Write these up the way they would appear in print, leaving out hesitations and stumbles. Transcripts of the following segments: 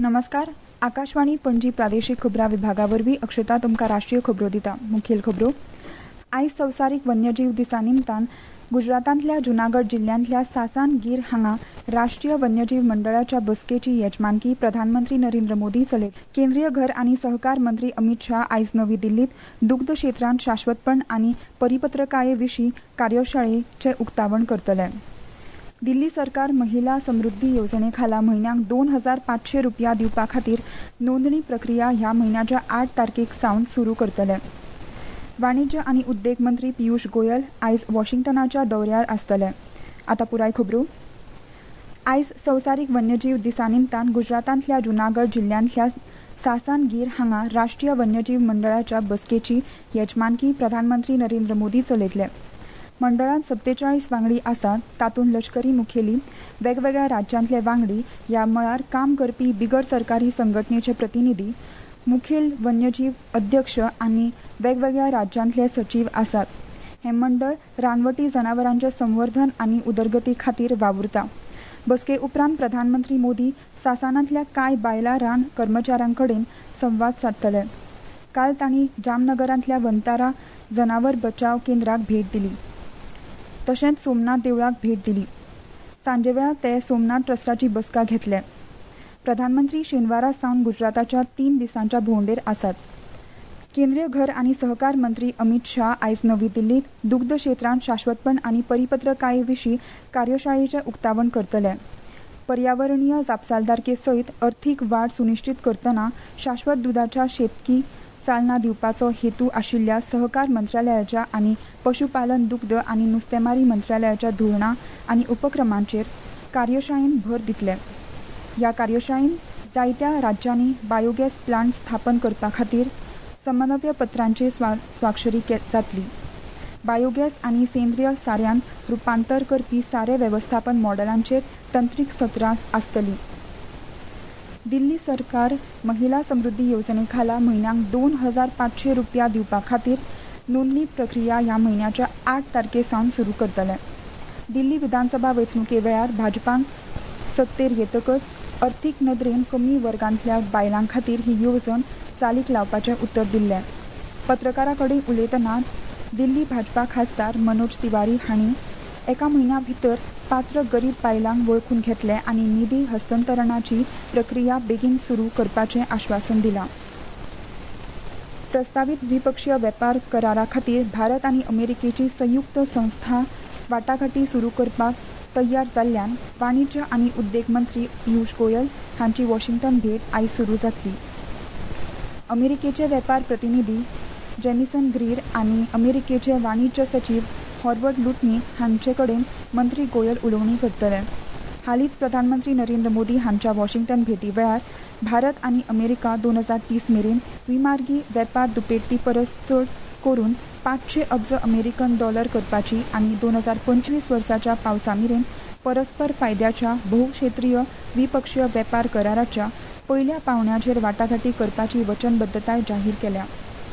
नमस्कार. आकाशवाणी पणजी प्रादेशीक खबरां विभागावरवीं अक्षता तुमकां राष्ट्रीय खबरो दिता. मुखेल खबरो. आयज संवसारीक वन्यजीव दिसा निमतान गुजरातांतल्या जुनागड जिल्ल्यांतल्या सासान गीर हांगा राष्ट्रीय वन्यजीव मंडळाच्या बसकेची येजमानकी प्रधानमंत्री नरेंद्र मोदी चलयत. केंद्रीय घर आनी सहकार मंत्री अमित शाह आयज नवी दिल्लीत दुग्ध क्षेत्रांत शाश्वतपण आनी परिपत्रकाये विशीं कार्यशाळेचें उक्तावण करतले. दिल्ली सरकार महिला समृद्धी येवजणे खाला म्हयन्याक 2500 रुपया दिवपा खातीर नोंदणी प्रक्रिया ह्या म्हयन्याच्या 8 तारखेक सावन सुरू करतले. वाणिज्य आनी उद्देग मंत्री पियुष गोयल आयज वॉशिंग्टनाच्या दौऱ्यार आसतले. आतां पुराय खबरो. आयज संवसारीक वन्यजीव दिसा निमतान गुजरातांतल्या जुनागड जिल्ल्यांतल्या सासान गीर हांगा राष्ट्रीय वन्यजीव मंडळाच्या बसकेची येजमानकी प्रधानमंत्री नरेंद्र मोदी चलयतले. मंडळांत 47 वांगडी आसात. तातूंत लश्करी मुखेली, वेगवेगळ्या राज्यांतले वांगडी, ह्या मळार काम करपी बिगर सरकारी संघटनेचे प्रतिनिधी, मुखेल वन्यजीव अध्यक्ष आनी वेगवेगळ्या राज्यांतले सचीव आसात. हे मंडळ रानवटी जनावरांचे संवर्धन आनी उदरगती खातीर वावुरता. बसके उपरांत प्रधानमंत्री मोदी सासानांतल्या कांय बायला रान कर्मचाऱ्यांकडेन संवाद सादतले. काल तांणी जामनगरांतल्या वंतारा जनावर बचाव केंद्राक भेट दिली. तशेंच सोमनाथ देवळाक भेट दिली. सांजे वेळार ते सोमनाथ ट्रस्टाची बसका घेतले. प्रधानमंत्री शेनवारा सावन गुजराताच्या 3 दिसांच्या भोंवडेर आसात. केंद्रीय घर आनी सहकार मंत्री अमित शाह आयज नवी दिल्लीत दुग्ध क्षेत्रांत शाश्वतपण आनी परिपत्रकाये विशीं कार्यशाळेचें उक्तावण करतले. पर्यावरणीय जापसालदारके सयत अर्थीक वाड सुनिश्चित करतना शाश्वत दुदाच्या शेतकी चालना दिवपाचो हेतू आशिल्ल्या सहकार मंत्रालयाच्या आनी पशुपालन दुग्ध आनी नुस्तेमारी मंत्रालयाच्या धोरणां आनी उपक्रमांचेर कार्यशाळेन भर दितले. ह्या कार्यशाळेंत जायत्या राज्यांनी बायोगॅस प्लांट स्थापन करपा खातीर समन्वय पत्रांचेर स्वाक्षरी जातली. बायोगॅस आनी सेंद्रीय साऱ्यांत रुपांतर करपी सारे वेवस्थापन मॉडेलांचेर तंत्रीक सत्रां आसतलीं. दिल्ली सरकार महिला समृद्धी येवजणे खाला म्हयन्याक 2500 रुपया दिवपा खातीर नोंदणी प्रक्रिया ह्या म्हयन्याच्या 8 तारखे सावन सुरू करतले. दिल्ली विधानसभा वेंचणुके वेळार भाजपान सत्तेर येतकच अर्थीक नदरेन कमी वर्गांतल्या बायलां खातीर ही येवजण चालीक लावपाचें उतर दिल्लें. पत्रकारां कडेन उलयतना दिल्ली भाजपा खासदार मनोज तिवारी हांणी एका म्हयन्या भितर पात्र गरीब बायलांक वळखून घेतले आनी निधी हस्तांतरणाची प्रक्रिया बेगीन सुरू करपाचें आश्वासन दिलां. प्रस्तावित द्विपक्षीय वेपार करारा खातीर भारत आनी अमेरिकेची संयुक्त संस्था वाटाघाटी सुरू करपाक तयार जाल्ल्यान वाणिज्य आनी उद्देग मंत्री पियुष गोयल हांची वॉशिंग्टन भेट आयज सुरू जातली. अमेरिकेचे वेपार प्रतिनिधी जेमिसन ग्रीर आनी अमेरिकेचे वाणिज्य सचीव हॉर्वर्ड लुटनी हांचे कडेन मंत्री गोयल उलोवणी करतले. हालींच प्रधानमंत्री नरेंद्र मोदी हांच्या वॉशिंग्टन भेटी वेळार भारत आनी अमेरिका 2030 मेरेन विमार्गी वेपार दुपेटी परस चड करून 500 अब्ज अमेरिकन डॉलर करपाची आनी 2025 वर्साच्या पावसा मेरेन परस्पर फायद्याच्या भोवक्षेत्रीय द्विपक्षीय वेपार कराराच्या पयल्या पावंड्याचेर वाटाघाटी करपाची वचनबद्धताय जाहीर केल्या.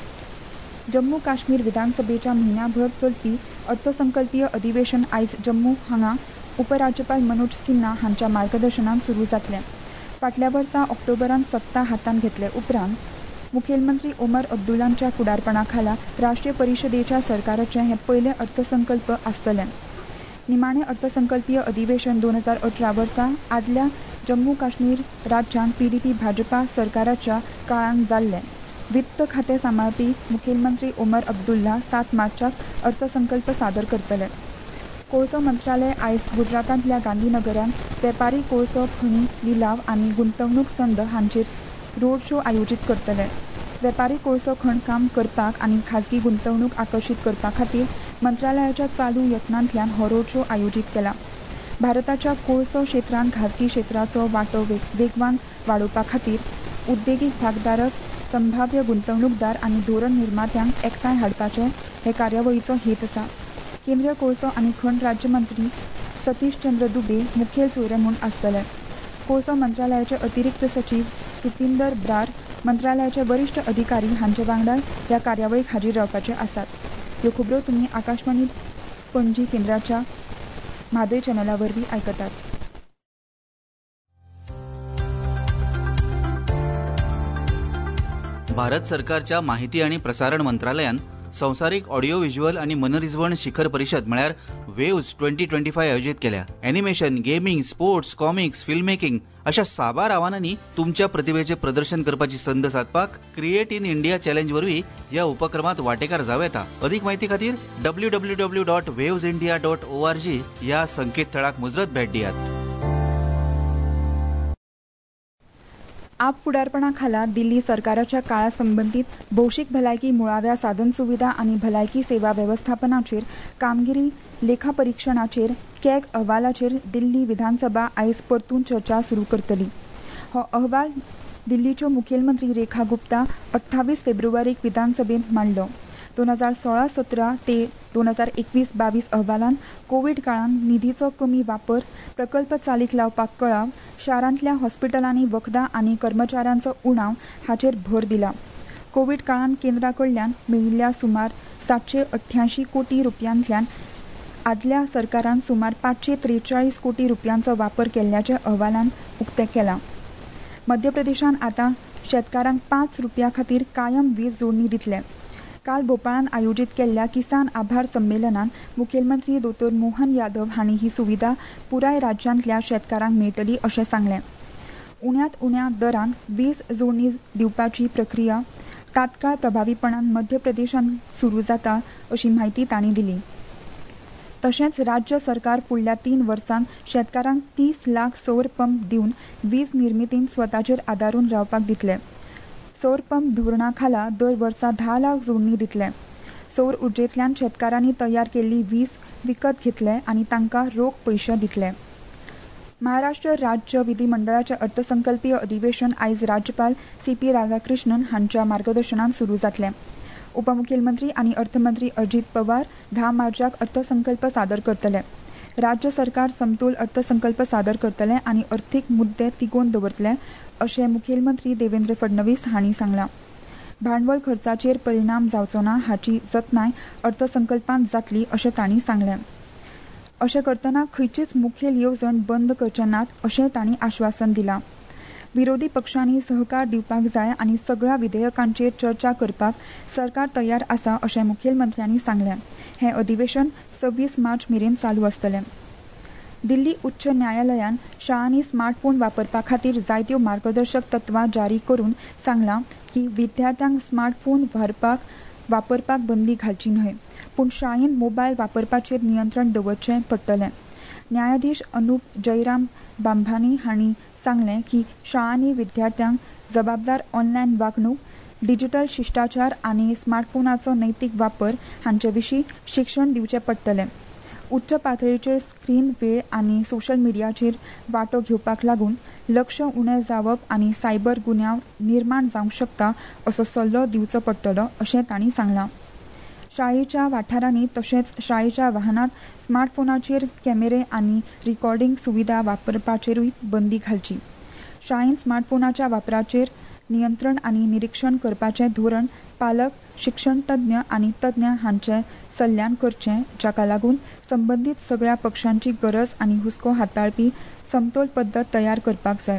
जम्मू काश्मीर विधानसभेच्या म्हयन्याभर चलपी अर्थसंकल्पीय अधिवेशन आयज जम्मू हांगा उपराज्यपाल मनोज सिन्हा हांच्या मार्गदर्शनान सुरू जातलें. फाटल्या वर्सा ऑक्टोबरांत सत्ता हातांत घेतले उपरांत मुखेलमंत्री ओमर अब्दुल्लांच्या फुडारपणा खाला राष्ट्रीय परिशदेच्या सरकाराचें हें पयलें अर्थसंकल्प आसतलें. निमाणें अर्थसंकल्पीय अधिवेशन 2018 वर्सा आदल्या जम्मू काश्मीर राज्यांत PDP भाजपा सरकाराच्या काळांत जाल्लें. वित्त खातें सांबाळपी मुखेलमंत्री ओमर अब्दुल्ला 7 मार्चाक अर्थसंकल्प सादर करतले. कोळसो मंत्रालय आयज गुजरातांतल्या गांधीनगरांत वेपारी कोळसो खणी लिलाव आनी गुंतवणूक संद हांचेर रोड शो आयोजीत करतले. वेपारी कोळसो खण काम करपाक आनी खाजगी गुंतवणूक आकर्शीत करपा खातीर मंत्रालयाच्या चालू यत्नांतल्यान हो रोड शो आयोजीत केला. भारताच्या कोळसो क्षेत्रांत खाजगी क्षेत्राचो वांटो वेगवान वाडोवपा खातीर उद्देगीक भागधारक, संभाव्य गुंतवणूकदार आनी धोरण निर्मात्यांक एकठांय हाडपाचें हे कार्यावळीचो हेत आसा. केंद्रीय कोळसो आनी खण राज्यमंत्री सतीश चंद्र दुबे मुखेल सोयरे म्हूण आसतले. कोळसो मंत्रालयाचे अतिरिक्त सचीव रुपिंदर ब्रार, मंत्रालयाचे वरिश्ठ अधिकारी हांचे वांगडा ह्या कार्यावळीक हाजीर रावपाचे आसात. ह्यो खबरो तुमी आकाशवाणी पणजी केंद्राच्या म्हादय चॅनला वरवीं आयकतात. भारत सरकारच्या माहिती आणि प्रसारण मंत्रालयान संवसारीक ऑडिओ व्हिज्युअल आणि मनरिजवण शिखर परिषद म्हळ्यार वेव्स 2025 आयोजित केल्या. Animation, gaming, sports, comics, film making अशा साबार आव्हानांनी तुमच्या प्रतिभेचे प्रदर्शन करपाची संद साधपाक क्रिएट इन इंडिया चॅलेंज वरवीं ह्या उपक्रमात वांटेकार जावं येता. अधिक माहिती खातीर www.wavesindia.org ह्या संकेतथळाक मुजरत भेट दियात. आप फुडारपणा खाला दिल्ली सरकाराच्या काळा संबंधित भौशीक भलायकी मुळाव्या साधनसुविधा आणि भलायकी सेवा व्यवस्थापनाचेर कामगिरी लेखापरीक्षणाचेर कॅग अहवालाचेर दिल्ली विधानसभा आयज परतून चर्चा सुरू करतली. हो अहवाल दिल्लीच्यो मुखेलमंत्री रेखा गुप्ता 28 फेब्रुवारीक विधानसभेत मांडलो. 2016-17 ते 2021-22 अहवालान कोविड काळात निधीचो कमी वापर, प्रकल्प चालीक लावपाक कळाव, शारांतल्या हॉस्पिटलांनी वखदां आनी कर्मचाऱ्यांचो उणाव हाचेर भर दिला. कोविड काळात केंद्रा कडल्यान मेळिल्ल्या सुमार 788 कोटी रुपयांतल्यान आदल्या सरकारान सुमार 543 कोटी रुपयांचो वापर केल्ल्याचे अहवालान उक्तें केलां. मध्य प्रदेशान आतां शेतकारांक 5 रुपया खातीर कायम वीज जोडणी दितले. काल भोपाळान आयोजीत केल्ल्या किसान आभार संमेलनात मुखेलमंत्री दोतोर मोहन यादव हांणी ही सुविधा पुराय राज्यांतल्या शेतकारांक मेळटली अशें सांगलें. उण्यांत उण्या दरान वीज जोडणी दिवपाची प्रक्रिया तात्काळ प्रभावीपणान मध्य प्रदेशात सुरू जाता अशी माहिती तांणी दिली. तशेंच राज्य सरकार फुडल्या 3 वर्सांत शेतकारांक 30 लाख सौर पंप दिवन वीज निर्मितीन स्वताचेर आदारून रावपाक दितले. सौर पंप धोरणा खाला दर वर्सा 10 लाख जोडणी दितले. सौर उर्जेंतल्यान शेतकारांनी तयार केल्ली वीज विकत घेतले आनी तांकां रोख पयशे दितले. महाराष्ट्र राज्य विधिमंडळाचे अर्थसंकल्पीय अधिवेशन आयज राज्यपाल CP राधाकृष्णन हांच्या मार्गदर्शनान सुरू जातले. उपमुखेलमंत्री आनी अर्थमंत्री अजित पवार 10 मार्चाक अर्थसंकल्प सादर करतले. राज्य सरकार समतोल अर्थसंकल्प सादर करतले आनी अर्थीक मुद्दे तिगोवन दवरतले अशें मुखेलमंत्री देवेंद्र फडणवीस हांणी सांगलां. भांडवळ खर्चाचेर परिणाम जावचो ना हाची जतनाय अर्थसंकल्पांत जातली अशें तांणी सांगलें. अशें करतना खंयचीच मुखेल येवजण बंद करचे नात अशें तांणी आश्वासन दिलां. विरोधी पक्षांनी सहकार दिवपाक जाय आनी सगळ्या विधेयकांचेर चर्चा करपाक सरकार तयार आसा अशें मुखेलमंत्र्यांनी सांगलें. हें अधिवेशन 26 मार्च मेरेन चालू आसतलें. दिल्ली उच्च न्यायालयान शाळांनी स्मार्टफोन वापरपा खातीर जायत्यो मार्गदर्शक तत्वां जारी करून सांगलां की विद्यार्थ्यांक स्मार्टफोन वापरपाक बंदी घालची न्हय, पूण शाळेंत मोबायल वापरपाचेर नियंत्रण दवरचें पडटलें. न्यायाधीश अनूप जयराम बांभानी हांणी सांगलें की शाळांनी विद्यार्थ्यांक जबाबदार ऑनलायन वागणूक, डिजिटल शिश्टाचार आनी स्मार्टफोनाचो नैतीक वापर हांचे विशीं शिक्षण दिवचें पडटलें. उच्च पातळीचेर स्क्रीन वेळ आनी सोशल मिडियाचेर वांटो घेवपाक लागून लक्ष उणें जावप आनी सायबर गुन्यांव निर्माण जावंक शकता असो सल्लो दिवचो पडटलो अशें तांणी सांगलां. शाळेच्या वाठारांनी तशेंच शाळेच्या वाहनांत स्मार्टफोनाचेर कॅमेरे आनी रिकॉर्डिंग सुविधा वापरपाचेरूय बंदी घालची. शाळेंत स्मार्टफोनाच्या वापराचेर नियंत्रण आनी निरीक्षण करपाचें धोरण पालक, शिक्षण तज्ञ आनी तज्ञ हांचे सल्ल्यान करचें, जाका लागून संबंदीत सगळ्या पक्षांची गरज आनी हुस्को हाताळपी समतोल पद्दत तयार करपाक जाय.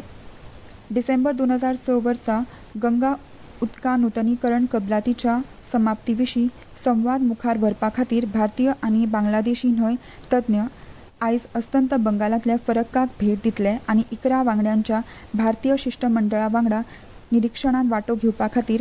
डिसेंबर 2006 वर्सा गंगा उदका नूतनीकरण कबलातीच्या समाप्ती विशीं संवाद मुखार व्हरपा खातीर भारतीय आनी बांगलादेशी न्हय तज्ञ आयज अस्तंत बंगालांतल्या फरक्काक भेट दितले आनी 11 वांगड्यांच्या भारतीय शिष्टमंडळा वांगडा निरीक्षणात वांटो घेवपा खातीर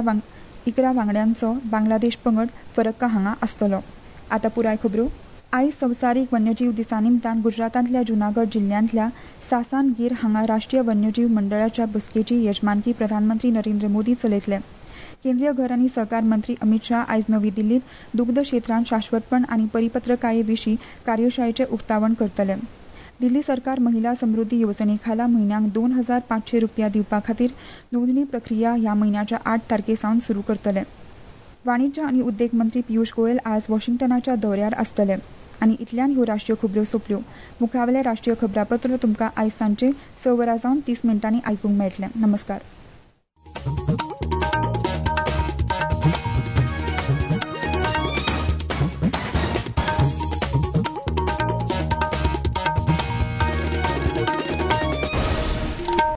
11 वांगड्यांचो बांगलादेश पंगड फरक्का हांगा आसतलो. आतां पुराय खबरो. आयज संवसारीक वन्यजीव दिसा निमतान गुजरातांतल्या जुनागड जिल्ल्यांतल्या सासान गिर हांगा राष्ट्रीय वन्यजीव मंडळाच्या बसकेची येजमानकी प्रधानमंत्री नरेंद्र मोदी चलयतले. केंद्रीय घर आनी सहकार मंत्री अमित शाह आयज नवी दिल्लीत दुग्ध क्षेत्रांत शाश्वतपण आनी परिपत्रकाये विशीं कार्यशाळेचें उक्तावण करतले. दिल्ली सरकार महिला समृद्धी येवजणे खाला म्हयन्याक 2500 रुपया दिवपा खातीर नोंदणी प्रक्रिया ह्या म्हयन्याच्या 8 तारखेसावन सुरू करतले. वाणिज्य आनी उद्देग मंत्री पियुष गोयल आज वॉशिंग्टनाच्या दौऱ्यार आसतले. आनी इतल्यान ह्यो राष्ट्रीय खबरो सोंपल्यो. मुखावेलें राष्ट्रीय खबरापत्र तुमकां आयज सांजे 6 वरां जावन 30 मिनटांनी आयकूंक मेळटलें. नमस्कार.